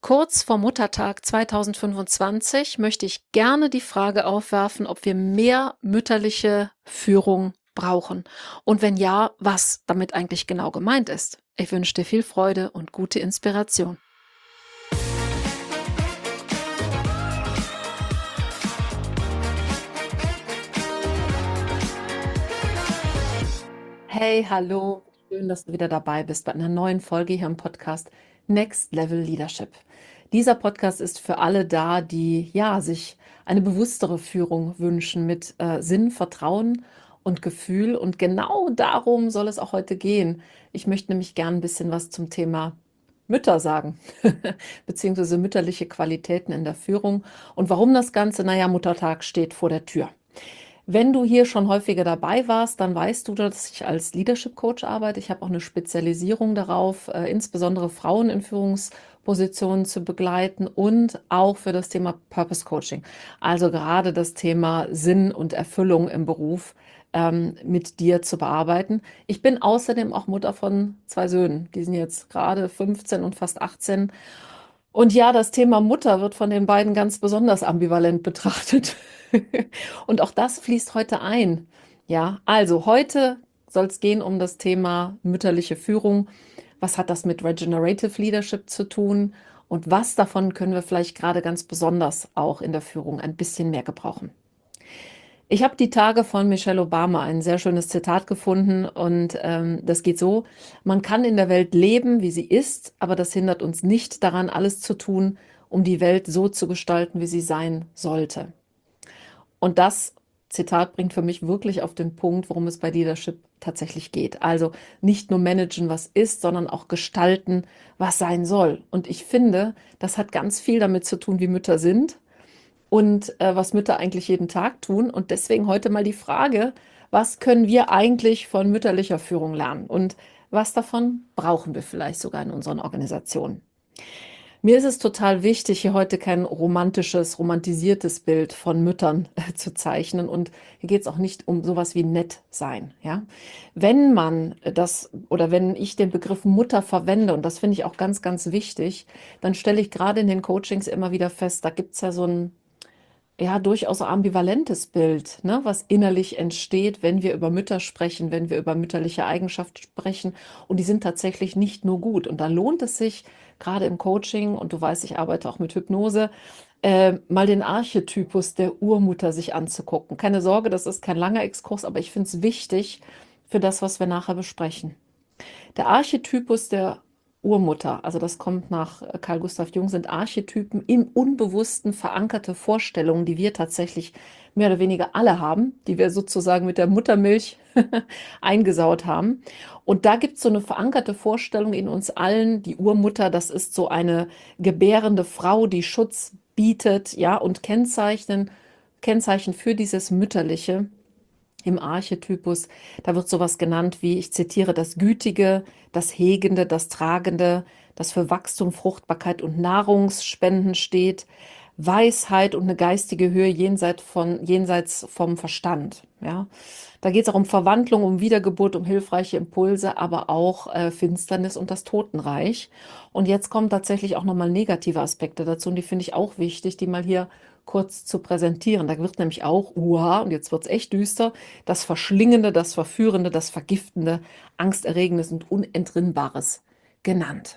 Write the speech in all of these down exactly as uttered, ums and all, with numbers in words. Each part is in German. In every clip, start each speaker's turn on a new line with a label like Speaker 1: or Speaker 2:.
Speaker 1: Kurz vor Muttertag zweitausendfünfundzwanzig möchte ich gerne die Frage aufwerfen, ob wir mehr mütterliche Führung brauchen und wenn ja, was damit eigentlich genau gemeint ist. Ich wünsche dir viel Freude und gute Inspiration. Hey, hallo, schön, dass du wieder dabei bist bei einer neuen Folge hier im Podcast Next Level Leadership. Dieser Podcast ist für alle da, die ja sich eine bewusstere Führung wünschen mit äh, Sinn, Vertrauen und Gefühl. Und genau darum soll es auch heute gehen. Ich möchte nämlich gern ein bisschen was zum Thema Mütter sagen, beziehungsweise mütterliche Qualitäten in der Führung. Und warum das Ganze? Naja, Muttertag steht vor der Tür. Wenn du hier schon häufiger dabei warst, dann weißt du, dass ich als Leadership Coach arbeite. Ich habe auch eine Spezialisierung darauf, äh, insbesondere Frauen in Führungspositionen zu begleiten und auch für das Thema Purpose Coaching. Also gerade das Thema Sinn und Erfüllung im Beruf ähm, mit dir zu bearbeiten. Ich bin außerdem auch Mutter von zwei Söhnen. Die sind jetzt gerade fünfzehn und fast achtzehn. Und ja, das Thema Mutter wird von den beiden ganz besonders ambivalent betrachtet. Und auch das fließt heute ein. Ja, also heute soll es gehen um das Thema mütterliche Führung. Was hat das mit Regenerative Leadership zu tun? Und was davon können wir vielleicht gerade ganz besonders auch in der Führung ein bisschen mehr gebrauchen? Ich habe die Tage von Michelle Obama ein sehr schönes Zitat gefunden und ähm, das geht so: Man kann in der Welt leben, wie sie ist, aber das hindert uns nicht daran, alles zu tun, um die Welt so zu gestalten, wie sie sein sollte. Und das Zitat bringt für mich wirklich auf den Punkt, worum es bei Leadership tatsächlich geht. Also nicht nur managen, was ist, sondern auch gestalten, was sein soll. Und ich finde, das hat ganz viel damit zu tun, wie Mütter sind und äh, was Mütter eigentlich jeden Tag tun. Und deswegen heute mal die Frage, was können wir eigentlich von mütterlicher Führung lernen und was davon brauchen wir vielleicht sogar in unseren Organisationen? Mir ist es total wichtig, hier heute kein romantisches, romantisiertes Bild von Müttern äh, zu zeichnen. Und hier geht es auch nicht um sowas wie nett sein. Ja? Wenn man das oder wenn ich den Begriff Mutter verwende, und das finde ich auch ganz, ganz wichtig, dann stelle ich gerade in den Coachings immer wieder fest, da gibt es ja so ein ja, durchaus ambivalentes Bild, ne, was innerlich entsteht, wenn wir über Mütter sprechen, wenn wir über mütterliche Eigenschaften sprechen. Und die sind tatsächlich nicht nur gut. Und da lohnt es sich, gerade im Coaching, und du weißt, ich arbeite auch mit Hypnose, äh, mal den Archetypus der Urmutter sich anzugucken. Keine Sorge, das ist kein langer Exkurs, aber ich finde es wichtig für das, was wir nachher besprechen. Der Archetypus der Urmutter, also das kommt nach äh, Carl Gustav Jung, sind Archetypen im Unbewussten verankerte Vorstellungen, die wir tatsächlich mehr oder weniger alle haben, die wir sozusagen mit der Muttermilch eingesaut haben. Und da gibt es so eine verankerte Vorstellung in uns allen, die Urmutter, das ist so eine gebärende Frau, die Schutz bietet, ja, und Kennzeichen, Kennzeichen für dieses Mütterliche im Archetypus, da wird sowas genannt wie, ich zitiere, das Gütige, das Hegende, das Tragende, das für Wachstum, Fruchtbarkeit und Nahrungsspenden steht, Weisheit und eine geistige Höhe jenseits von, jenseits vom Verstand. Ja? Da geht es auch um Verwandlung, um Wiedergeburt, um hilfreiche Impulse, aber auch äh, Finsternis und das Totenreich. Und jetzt kommen tatsächlich auch nochmal negative Aspekte dazu, und die finde ich auch wichtig, die mal hier kurz zu präsentieren. Da wird nämlich auch, uha, und jetzt wird es echt düster, das Verschlingende, das Verführende, das Vergiftende, Angsterregendes und Unentrinnbares genannt.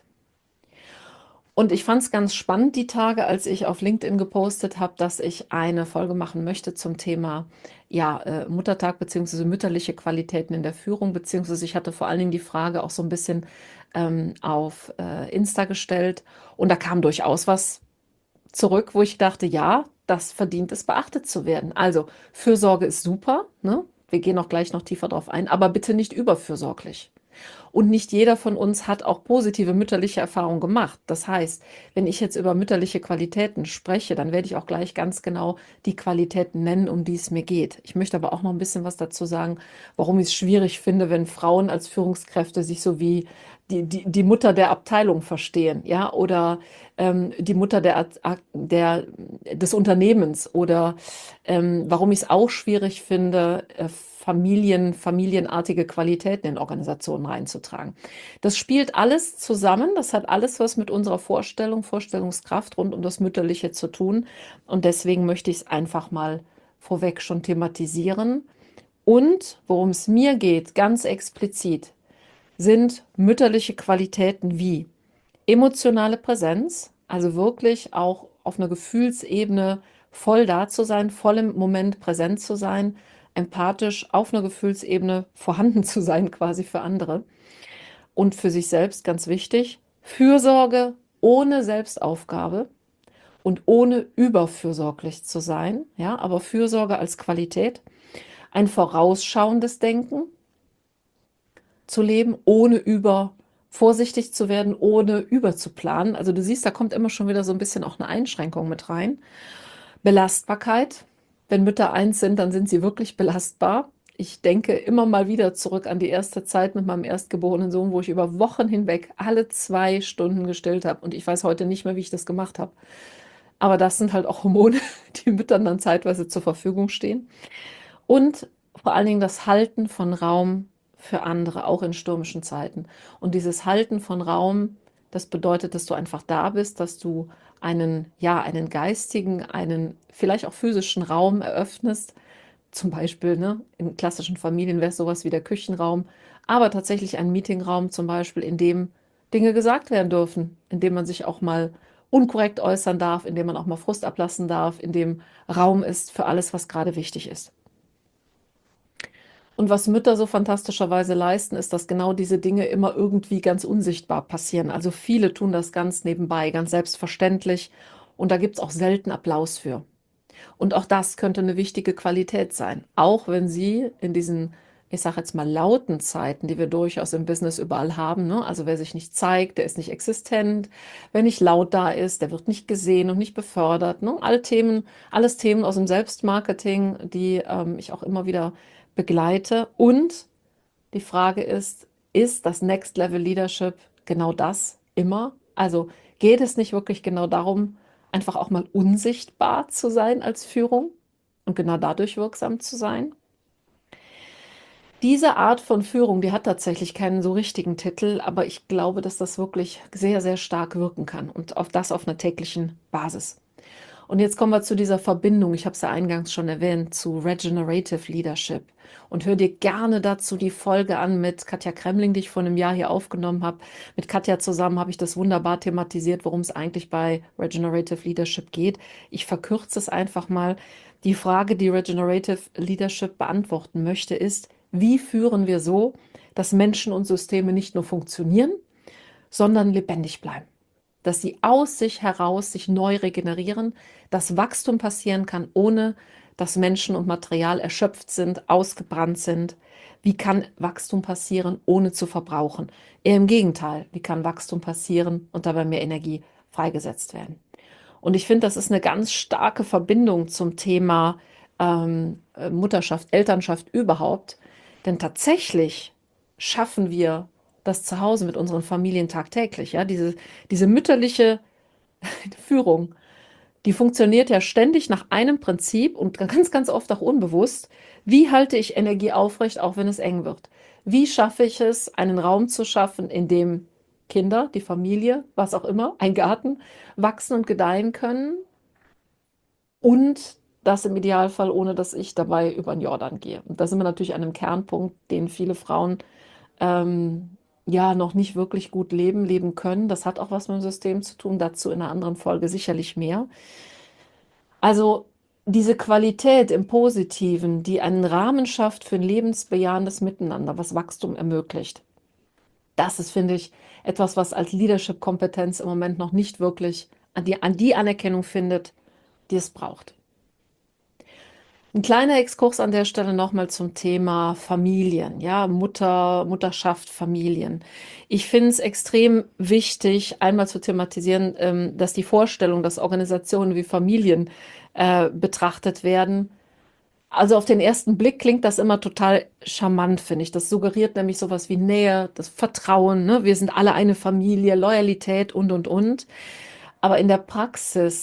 Speaker 1: Und ich fand es ganz spannend die Tage, als ich auf LinkedIn gepostet habe, dass ich eine Folge machen möchte zum Thema ja, äh, Muttertag beziehungsweise mütterliche Qualitäten in der Führung, beziehungsweise ich hatte vor allen Dingen die Frage auch so ein bisschen ähm, auf äh, Insta gestellt, und da kam durchaus was zurück, wo ich dachte, ja, das verdient es, beachtet zu werden. Also Fürsorge ist super, ne? Wir gehen auch gleich noch tiefer drauf ein, aber bitte nicht überfürsorglich. Und nicht jeder von uns hat auch positive mütterliche Erfahrungen gemacht. Das heißt, wenn ich jetzt über mütterliche Qualitäten spreche, dann werde ich auch gleich ganz genau die Qualitäten nennen, um die es mir geht. Ich möchte aber auch noch ein bisschen was dazu sagen, warum ich es schwierig finde, wenn Frauen als Führungskräfte sich so wie die, die, die Mutter der Abteilung verstehen, ja, oder ähm, die Mutter der, der, des Unternehmens, oder ähm, warum ich es auch schwierig finde, äh, Familien, familienartige Qualitäten in Organisationen reinzutragen. Das spielt alles zusammen, das hat alles was mit unserer Vorstellung, Vorstellungskraft rund um das Mütterliche zu tun. Und deswegen möchte ich es einfach mal vorweg schon thematisieren. Und worum es mir geht, ganz explizit, sind mütterliche Qualitäten wie emotionale Präsenz, also wirklich auch auf einer Gefühlsebene voll da zu sein, voll im Moment präsent zu sein, empathisch auf einer Gefühlsebene vorhanden zu sein, quasi für andere und für sich selbst ganz wichtig. Fürsorge ohne Selbstaufgabe und ohne überfürsorglich zu sein, ja, aber Fürsorge als Qualität, ein vorausschauendes Denken zu leben, ohne über vorsichtig zu werden, ohne überzuplanen. Also du siehst, da kommt immer schon wieder so ein bisschen auch eine Einschränkung mit rein. Belastbarkeit. Wenn Mütter eins sind, dann sind sie wirklich belastbar. Ich denke immer mal wieder zurück an die erste Zeit mit meinem erstgeborenen Sohn, wo ich über Wochen hinweg alle zwei Stunden gestillt habe. Und ich weiß heute nicht mehr, wie ich das gemacht habe. Aber das sind halt auch Hormone, die Müttern dann zeitweise zur Verfügung stehen. Und vor allen Dingen das Halten von Raum für andere, auch in stürmischen Zeiten. Und dieses Halten von Raum, das bedeutet, dass du einfach da bist, dass du einen, ja, einen geistigen, einen vielleicht auch physischen Raum eröffnest. Zum Beispiel, ne, in klassischen Familien wäre es sowas wie der Küchenraum, aber tatsächlich ein Meetingraum zum Beispiel, in dem Dinge gesagt werden dürfen, in dem man sich auch mal unkorrekt äußern darf, in dem man auch mal Frust ablassen darf, in dem Raum ist für alles, was gerade wichtig ist. Und was Mütter so fantastischerweise leisten, ist, dass genau diese Dinge immer irgendwie ganz unsichtbar passieren. Also viele tun das ganz nebenbei, ganz selbstverständlich. Und da gibt es auch selten Applaus für. Und auch das könnte eine wichtige Qualität sein. Auch wenn sie in diesen, ich sage jetzt mal, lauten Zeiten, die wir durchaus im Business überall haben, ne? Also wer sich nicht zeigt, der ist nicht existent. Wer nicht laut da ist, der wird nicht gesehen und nicht befördert. Ne? Alle Themen, alles Themen aus dem Selbstmarketing, die ähm, ich auch immer wieder begleite. Und die Frage ist, ist das Next Level Leadership genau das immer? Also geht es nicht wirklich genau darum, einfach auch mal unsichtbar zu sein als Führung und genau dadurch wirksam zu sein? Diese Art von Führung, die hat tatsächlich keinen so richtigen Titel, aber ich glaube, dass das wirklich sehr, sehr stark wirken kann und auf das auf einer täglichen Basis. Und jetzt kommen wir zu dieser Verbindung, ich habe es ja eingangs schon erwähnt, zu Regenerative Leadership. Und hör dir gerne dazu die Folge an mit Katja Kremling, die ich vor einem Jahr hier aufgenommen habe. Mit Katja zusammen habe ich das wunderbar thematisiert, worum es eigentlich bei Regenerative Leadership geht. Ich verkürze es einfach mal. Die Frage, die Regenerative Leadership beantworten möchte, ist, wie führen wir so, dass Menschen und Systeme nicht nur funktionieren, sondern lebendig bleiben? Dass sie aus sich heraus sich neu regenerieren, dass Wachstum passieren kann, ohne dass Menschen und Material erschöpft sind, ausgebrannt sind. Wie kann Wachstum passieren, ohne zu verbrauchen? Eher im Gegenteil, wie kann Wachstum passieren und dabei mehr Energie freigesetzt werden? Und ich finde, das ist eine ganz starke Verbindung zum Thema ähm, Mutterschaft, Elternschaft überhaupt. Denn tatsächlich schaffen wir das zu Hause mit unseren Familien tagtäglich. Ja? Diese, diese mütterliche Führung, die funktioniert ja ständig nach einem Prinzip und ganz, ganz oft auch unbewusst. Wie halte ich Energie aufrecht, auch wenn es eng wird? Wie schaffe ich es, einen Raum zu schaffen, in dem Kinder, die Familie, was auch immer, ein Garten, wachsen und gedeihen können und das im Idealfall, ohne dass ich dabei über den Jordan gehe. Und da sind wir natürlich an einem Kernpunkt, den viele Frauen ähm, ja noch nicht wirklich gut leben, leben können. Das hat auch was mit dem System zu tun, dazu in einer anderen Folge sicherlich mehr. Also diese Qualität im Positiven, die einen Rahmen schafft für ein lebensbejahendes Miteinander, was Wachstum ermöglicht, das ist, finde ich, etwas, was als Leadership-Kompetenz im Moment noch nicht wirklich an die, an die Anerkennung findet, die es braucht. Ein kleiner Exkurs an der Stelle nochmal zum Thema Familien, ja, Mutter, Mutterschaft, Familien. Ich finde es extrem wichtig, einmal zu thematisieren, ähm, dass die Vorstellung, dass Organisationen wie Familien äh, betrachtet werden. Also auf den ersten Blick klingt das immer total charmant, finde ich. Das suggeriert nämlich sowas wie Nähe, das Vertrauen, ne? Wir sind alle eine Familie, Loyalität und, und, und. Aber in der Praxis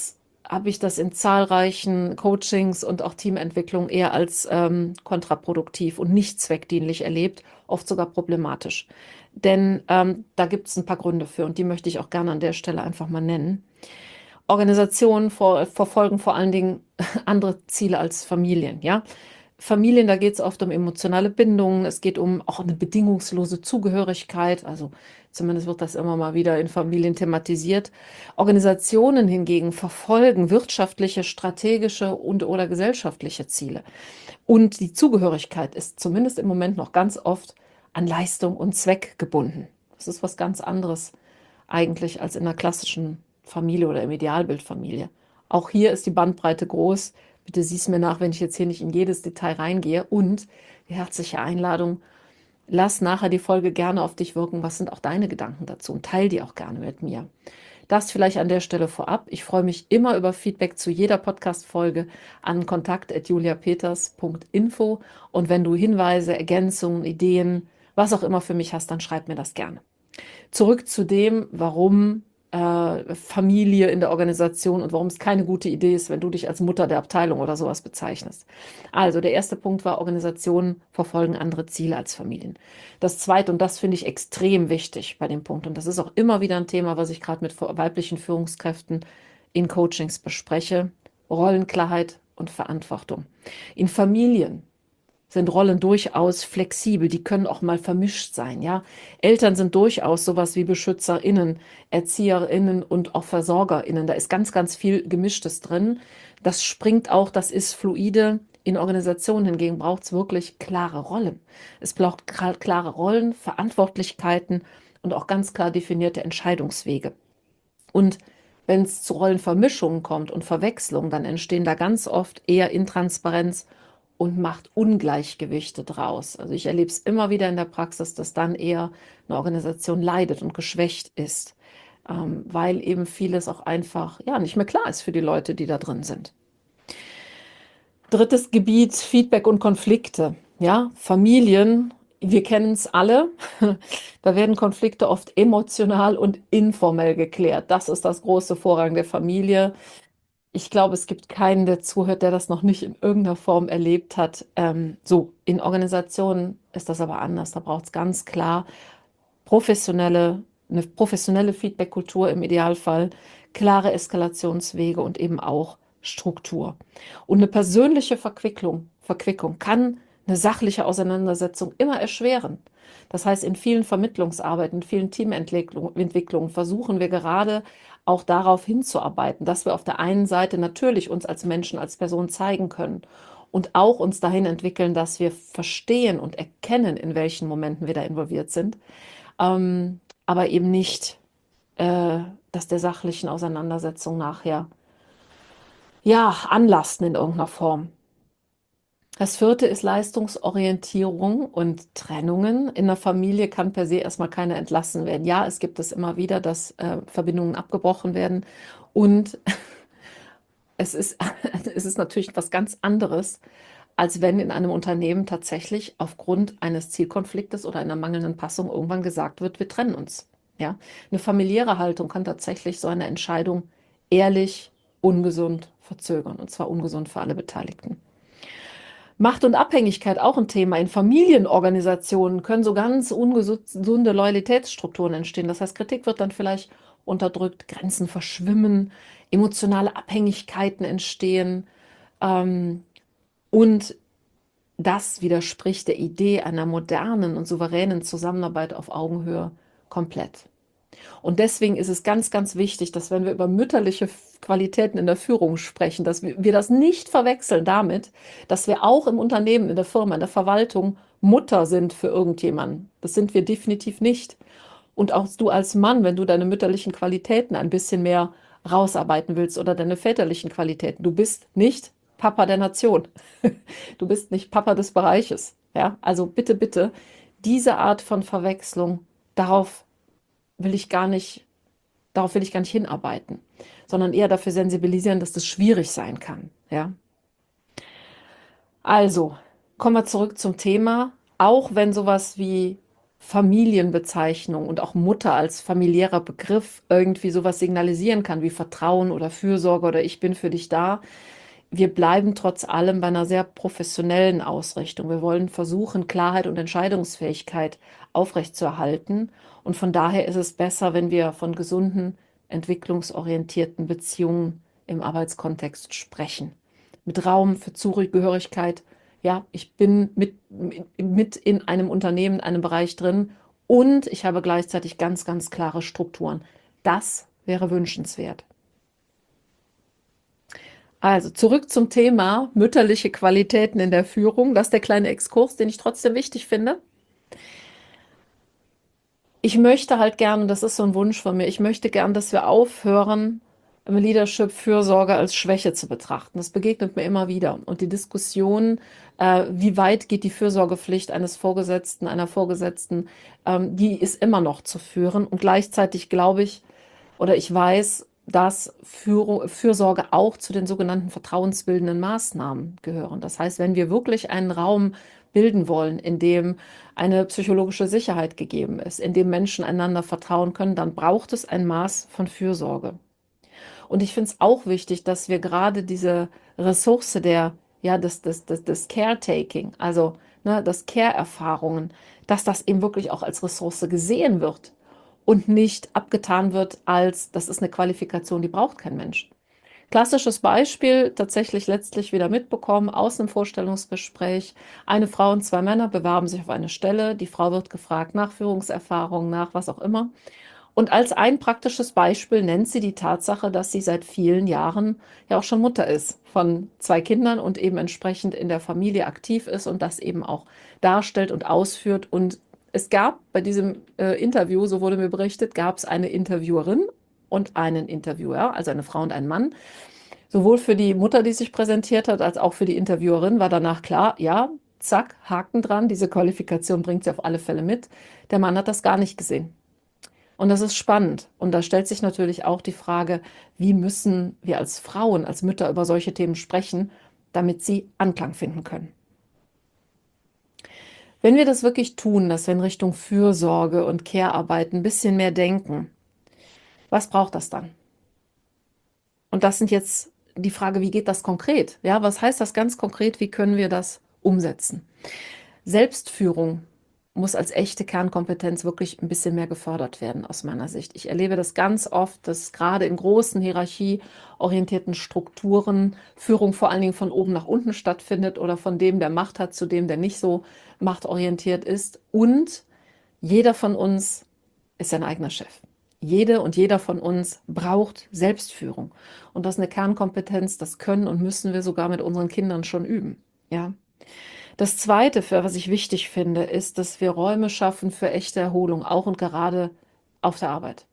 Speaker 1: habe ich das in zahlreichen Coachings und auch Teamentwicklungen eher als ähm, kontraproduktiv und nicht zweckdienlich erlebt, oft sogar problematisch. Denn ähm, da gibt es ein paar Gründe für und die möchte ich auch gerne an der Stelle einfach mal nennen. Organisationen vor, verfolgen vor allen Dingen andere Ziele als Familien, ja. Familien, da geht es oft um emotionale Bindungen, es geht um auch eine bedingungslose Zugehörigkeit, also zumindest wird das immer mal wieder in Familien thematisiert. Organisationen hingegen verfolgen wirtschaftliche, strategische und oder gesellschaftliche Ziele. Und die Zugehörigkeit ist zumindest im Moment noch ganz oft an Leistung und Zweck gebunden. Das ist was ganz anderes eigentlich als in einer klassischen Familie oder im Idealbild Familie. Auch hier ist die Bandbreite groß. Bitte sieh's mir nach, wenn ich jetzt hier nicht in jedes Detail reingehe. Und die herzliche Einladung, lass nachher die Folge gerne auf dich wirken. Was sind auch deine Gedanken dazu? Und teil die auch gerne mit mir. Das vielleicht an der Stelle vorab. Ich freue mich immer über Feedback zu jeder Podcast-Folge an kontakt at juliapeters punkt info. Und wenn du Hinweise, Ergänzungen, Ideen, was auch immer für mich hast, dann schreib mir das gerne. Zurück zu dem, warum äh, Familie in der Organisation und warum es keine gute Idee ist, wenn du dich als Mutter der Abteilung oder sowas bezeichnest. Also der erste Punkt war, Organisationen verfolgen andere Ziele als Familien. Das zweite, und das finde ich extrem wichtig bei dem Punkt, und das ist auch immer wieder ein Thema, was ich gerade mit weiblichen Führungskräften in Coachings bespreche, Rollenklarheit und Verantwortung. In Familien sind Rollen durchaus flexibel, die können auch mal vermischt sein, ja. Eltern sind durchaus sowas wie BeschützerInnen, ErzieherInnen und auch VersorgerInnen. Da ist ganz, ganz viel Gemischtes drin. Das springt auch, das ist fluide. In Organisationen hingegen braucht es wirklich klare Rollen. Es braucht klare Rollen, Verantwortlichkeiten und auch ganz klar definierte Entscheidungswege. Und wenn es zu Rollenvermischungen kommt und Verwechslungen, dann entstehen da ganz oft eher Intransparenz und macht Ungleichgewichte draus. Also ich erlebe es immer wieder in der Praxis, dass dann eher eine Organisation leidet und geschwächt ist, ähm, weil eben vieles auch einfach ja nicht mehr klar ist für die Leute, die da drin sind. Drittes Gebiet, Feedback und Konflikte. Ja, Familien, wir kennen es alle. Da werden Konflikte oft emotional und informell geklärt. Das ist das große Vorrang der Familie. Ich glaube, es gibt keinen, der zuhört, der das noch nicht in irgendeiner Form erlebt hat. Ähm, so, in Organisationen ist das aber anders. Da braucht es ganz klar professionelle, eine professionelle Feedback-Kultur im Idealfall, klare Eskalationswege und eben auch Struktur. Und eine persönliche Verquicklung, Verquickung kann eine sachliche Auseinandersetzung immer erschweren. Das heißt, in vielen Vermittlungsarbeiten, in vielen Teamentwicklungen versuchen wir gerade auch darauf hinzuarbeiten, dass wir auf der einen Seite natürlich uns als Menschen, als Person zeigen können und auch uns dahin entwickeln, dass wir verstehen und erkennen, in welchen Momenten wir da involviert sind, ähm, aber eben nicht, äh, dass der sachlichen Auseinandersetzung nachher ja anlasten in irgendeiner Form. Das vierte ist Leistungsorientierung und Trennungen. In der Familie kann per se erstmal keiner entlassen werden. Ja, es gibt es immer wieder, dass äh, Verbindungen abgebrochen werden. Und es ist, es ist natürlich was ganz anderes, als wenn in einem Unternehmen tatsächlich aufgrund eines Zielkonfliktes oder einer mangelnden Passung irgendwann gesagt wird, wir trennen uns. Ja? Eine familiäre Haltung kann tatsächlich so eine Entscheidung ehrlich, ungesund verzögern. Und zwar ungesund für alle Beteiligten. Macht und Abhängigkeit auch ein Thema. In Familienorganisationen können so ganz ungesunde Loyalitätsstrukturen entstehen. Das heißt, Kritik wird dann vielleicht unterdrückt, Grenzen verschwimmen, emotionale Abhängigkeiten entstehen. Ähm, und das widerspricht der Idee einer modernen und souveränen Zusammenarbeit auf Augenhöhe komplett. Und deswegen ist es ganz, ganz wichtig, dass wenn wir über mütterliche Qualitäten in der Führung sprechen, dass wir, wir das nicht verwechseln damit, dass wir auch im Unternehmen, in der Firma, in der Verwaltung Mutter sind für irgendjemanden. Das sind wir definitiv nicht. Und auch du als Mann, wenn du deine mütterlichen Qualitäten ein bisschen mehr rausarbeiten willst oder deine väterlichen Qualitäten, du bist nicht Papa der Nation. Du bist nicht Papa des Bereiches. Ja, also bitte, bitte, diese Art von Verwechslung, darauf will ich gar nicht, darauf will ich gar nicht hinarbeiten, sondern eher dafür sensibilisieren, dass das schwierig sein kann. Ja? Also, kommen wir zurück zum Thema. Auch wenn sowas wie Familienbezeichnung und auch Mutter als familiärer Begriff irgendwie sowas signalisieren kann wie Vertrauen oder Fürsorge oder ich bin für dich da. Wir bleiben trotz allem bei einer sehr professionellen Ausrichtung. Wir wollen versuchen, Klarheit und Entscheidungsfähigkeit aufrechtzuerhalten. Und von daher ist es besser, wenn wir von gesunden, entwicklungsorientierten Beziehungen im Arbeitskontext sprechen. Mit Raum für Zugehörigkeit. Ja, ich bin mit, mit in einem Unternehmen, in einem Bereich drin und ich habe gleichzeitig ganz, ganz klare Strukturen. Das wäre wünschenswert. Also zurück zum Thema mütterliche Qualitäten in der Führung. Das ist der kleine Exkurs, den ich trotzdem wichtig finde. Ich möchte halt gerne, das ist so ein Wunsch von mir, ich möchte gern, dass wir aufhören, im Leadership Fürsorge als Schwäche zu betrachten. Das begegnet mir immer wieder. Und die Diskussion, äh, wie weit geht die Fürsorgepflicht eines Vorgesetzten, einer Vorgesetzten, ähm, die ist immer noch zu führen. Und gleichzeitig glaube ich, oder ich weiß, dass Führung, Fürsorge auch zu den sogenannten vertrauensbildenden Maßnahmen gehören. Das heißt, wenn wir wirklich einen Raum bilden wollen, in dem eine psychologische Sicherheit gegeben ist, in dem Menschen einander vertrauen können, dann braucht es ein Maß von Fürsorge. Und ich finde es auch wichtig, dass wir gerade diese Ressource der, ja, des, des, des, des Caretaking, also ne, das Care-Erfahrungen, dass das eben wirklich auch als Ressource gesehen wird und nicht abgetan wird als, das ist eine Qualifikation, die braucht kein Mensch. Klassisches Beispiel, tatsächlich letztlich wieder mitbekommen aus einem Vorstellungsgespräch. Eine Frau und zwei Männer bewerben sich auf eine Stelle. Die Frau wird gefragt nach Führungserfahrung, nach was auch immer. Und als ein praktisches Beispiel nennt sie die Tatsache, dass sie seit vielen Jahren ja auch schon Mutter ist von zwei Kindern und eben entsprechend in der Familie aktiv ist und das eben auch darstellt und ausführt. Und es gab bei diesem äh, Interview, so wurde mir berichtet, gab es eine Interviewerin und einen Interviewer, also eine Frau und einen Mann. Sowohl für die Mutter, die sich präsentiert hat, als auch für die Interviewerin war danach klar, ja, zack, Haken dran, diese Qualifikation bringt sie auf alle Fälle mit. Der Mann hat das gar nicht gesehen. Und das ist spannend. Und da stellt sich natürlich auch die Frage, wie müssen wir als Frauen, als Mütter über solche Themen sprechen, damit sie Anklang finden können. Wenn wir das wirklich tun, dass wir in Richtung Fürsorge und Care-Arbeit ein bisschen mehr denken, was braucht das dann? Und das sind jetzt die Frage, wie geht das konkret? Ja, was heißt das ganz konkret? Wie können wir das umsetzen? Selbstführung muss als echte Kernkompetenz wirklich ein bisschen mehr gefördert werden, aus meiner Sicht. Ich erlebe das ganz oft, dass gerade in großen hierarchieorientierten Strukturen Führung vor allen Dingen von oben nach unten stattfindet oder von dem, der Macht hat, zu dem, der nicht so machtorientiert ist. Und jeder von uns ist sein eigener Chef. Jede und jeder von uns braucht Selbstführung. Und das ist eine Kernkompetenz, das können und müssen wir sogar mit unseren Kindern schon üben. Ja. Das Zweite, für was ich wichtig finde, ist, dass wir Räume schaffen für echte Erholung, auch und gerade auf der Arbeit.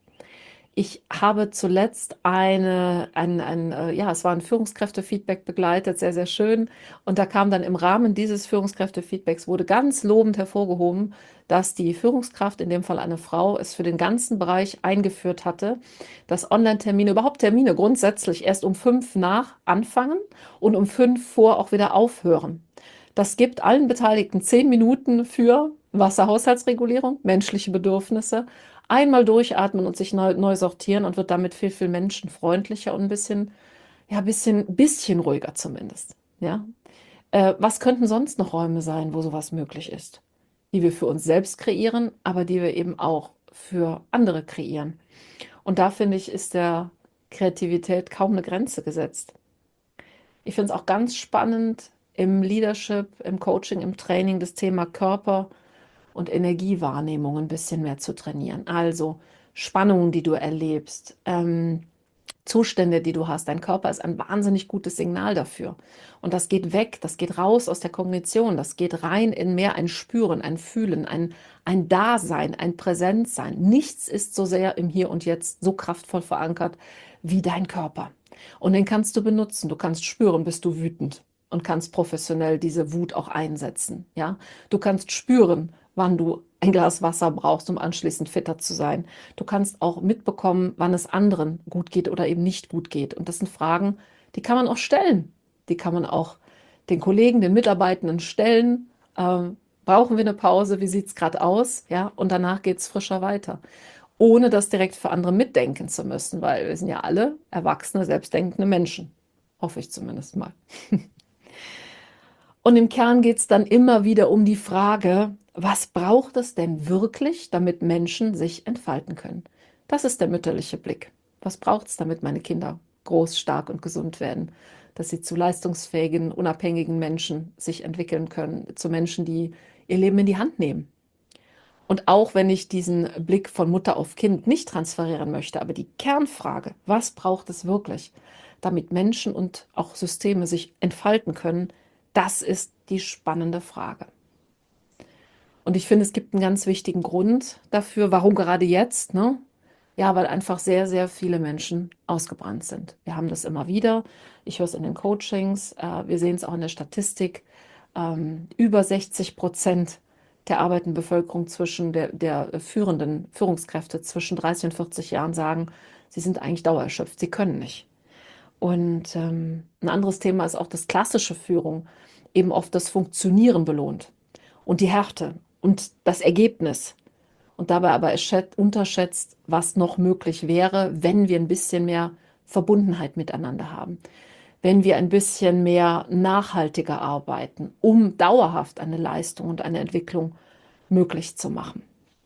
Speaker 1: Ich habe zuletzt eine, ein, ein, äh, ja, es war ein Führungskräftefeedback begleitet, sehr, sehr schön. Und da kam dann im Rahmen dieses Führungskräftefeedbacks, wurde ganz lobend hervorgehoben, dass die Führungskraft, in dem Fall eine Frau, es für den ganzen Bereich eingeführt hatte, dass Online-Termine, überhaupt Termine grundsätzlich erst um fünf nach anfangen und um fünf vor auch wieder aufhören. Das gibt allen Beteiligten zehn Minuten für Wasserhaushaltsregulierung, menschliche Bedürfnisse, einmal durchatmen und sich neu, neu sortieren und wird damit viel, viel menschenfreundlicher und ein bisschen, ja, bisschen, bisschen ruhiger zumindest. Ja. Äh, was könnten sonst noch Räume sein, wo sowas möglich ist? Die wir für uns selbst kreieren, aber die wir eben auch für andere kreieren. Und da finde ich, ist der Kreativität kaum eine Grenze gesetzt. Ich finde es auch ganz spannend im Leadership, im Coaching, im Training das Thema Körper und Energiewahrnehmung ein bisschen mehr zu trainieren. Also Spannungen, die du erlebst, ähm, Zustände, die du hast. Dein Körper ist ein wahnsinnig gutes Signal dafür. Und das geht weg, das geht raus aus der Kognition, das geht rein in mehr ein Spüren, ein Fühlen, ein, ein Dasein, ein Präsentsein. Nichts ist so sehr im Hier und Jetzt so kraftvoll verankert wie dein Körper. Und den kannst du benutzen. Du kannst spüren, bist du wütend und kannst professionell diese Wut auch einsetzen. Ja, du kannst spüren, wann du ein Glas Wasser brauchst, um anschließend fitter zu sein. Du kannst auch mitbekommen, wann es anderen gut geht oder eben nicht gut geht. Und das sind Fragen, die kann man auch stellen. Die kann man auch den Kollegen, den Mitarbeitenden stellen. Ähm, Brauchen wir eine Pause? Wie sieht es gerade aus? Ja, und danach geht es frischer weiter. Ohne das direkt für andere mitdenken zu müssen, weil wir sind ja alle erwachsene, selbstdenkende Menschen. Hoffe ich zumindest mal. Und im Kern geht es dann immer wieder um die Frage, was braucht es denn wirklich, damit Menschen sich entfalten können? Das ist der mütterliche Blick. Was braucht es, damit meine Kinder groß, stark und gesund werden? Dass sie zu leistungsfähigen, unabhängigen Menschen sich entwickeln können, zu Menschen, die ihr Leben in die Hand nehmen. Und auch wenn ich diesen Blick von Mutter auf Kind nicht transferieren möchte, aber die Kernfrage, was braucht es wirklich, damit Menschen und auch Systeme sich entfalten können, das ist die spannende Frage. Und ich finde, es gibt einen ganz wichtigen Grund dafür, warum gerade jetzt, ne? Ja, weil einfach sehr, sehr viele Menschen ausgebrannt sind. Wir haben das immer wieder. Ich höre es in den Coachings, äh, wir sehen es auch in der Statistik. Ähm, über sechzig Prozent der arbeitenden Bevölkerung zwischen der, der führenden Führungskräfte zwischen dreißig und vierzig Jahren sagen, sie sind eigentlich dauererschöpft, sie können nicht. Und ähm, ein anderes Thema ist auch, dass klassische Führung eben oft das Funktionieren belohnt und die Härte und das Ergebnis. Und dabei aber unterschätzt, was noch möglich wäre, wenn wir ein bisschen mehr Verbundenheit miteinander haben, wenn wir ein bisschen mehr nachhaltiger arbeiten, um dauerhaft eine Leistung und eine Entwicklung möglich zu machen.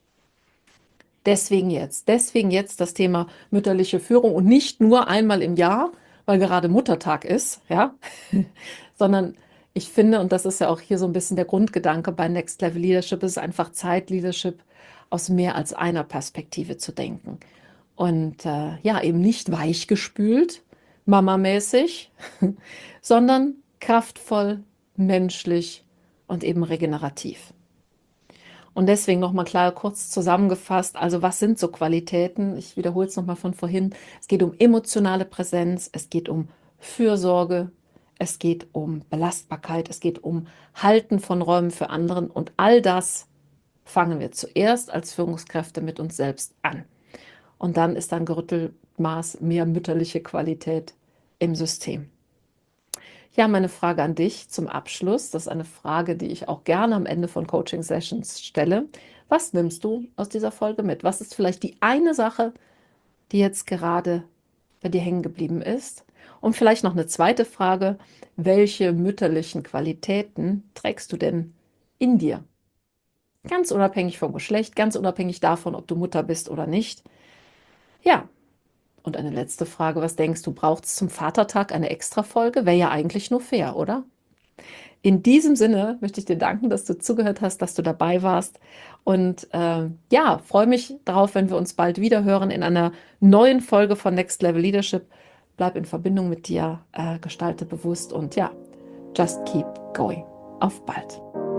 Speaker 1: Deswegen jetzt, deswegen jetzt das Thema mütterliche Führung und nicht nur einmal im Jahr, weil gerade Muttertag ist, ja, sondern ich finde, und das ist ja auch hier so ein bisschen der Grundgedanke bei Next Level Leadership, ist einfach Zeit, Leadership aus mehr als einer Perspektive zu denken. Und äh, ja, eben nicht weichgespült, mamamäßig, sondern kraftvoll, menschlich und eben regenerativ. Und deswegen nochmal klar kurz zusammengefasst, also was sind so Qualitäten? Ich wiederhole es nochmal von vorhin. Es geht um emotionale Präsenz, es geht um Fürsorge, es geht um Belastbarkeit, es geht um Halten von Räumen für anderen und all das fangen wir zuerst als Führungskräfte mit uns selbst an. Und dann ist ein gerüttelt Maß mehr mütterliche Qualität im System. Ja, meine Frage an dich zum Abschluss, das ist eine Frage, die ich auch gerne am Ende von Coaching-Sessions stelle. Was nimmst du aus dieser Folge mit? Was ist vielleicht die eine Sache, die jetzt gerade bei dir hängen geblieben ist? Und vielleicht noch eine zweite Frage, welche mütterlichen Qualitäten trägst du denn in dir? Ganz unabhängig vom Geschlecht, ganz unabhängig davon, ob du Mutter bist oder nicht. Ja, und eine letzte Frage, was denkst du, braucht es zum Vatertag eine Extra-Folge? Wäre ja eigentlich nur fair, oder? In diesem Sinne möchte ich dir danken, dass du zugehört hast, dass du dabei warst. Und äh, ja, freue mich darauf, wenn wir uns bald wieder hören in einer neuen Folge von Next Level Leadership. Bleib in Verbindung mit dir, äh, gestalte bewusst und ja, just keep going. Auf bald.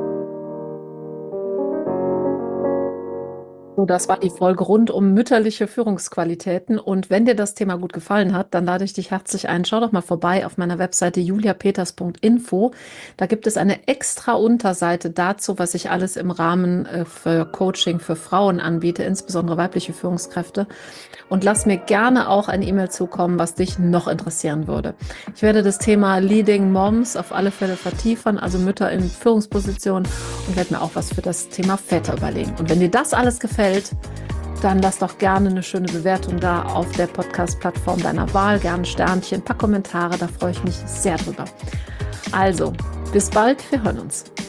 Speaker 1: So, das war die Folge rund um mütterliche Führungsqualitäten. Und wenn dir das Thema gut gefallen hat, dann lade ich dich herzlich ein. Schau doch mal vorbei auf meiner Webseite julia peters punkt info. Da gibt es eine extra Unterseite dazu, was ich alles im Rahmen äh, für Coaching für Frauen anbiete, insbesondere weibliche Führungskräfte. Und lass mir gerne auch ein E-Mail zukommen, was dich noch interessieren würde. Ich werde das Thema Leading Moms auf alle Fälle vertiefen, also Mütter in Führungspositionen, und werde mir auch was für das Thema Väter überlegen. Und wenn dir das alles gefällt, dann lass doch gerne eine schöne Bewertung da auf der Podcast-Plattform deiner Wahl, gerne Sternchen, ein paar Kommentare, da freue ich mich sehr drüber. Also, bis bald, wir hören uns.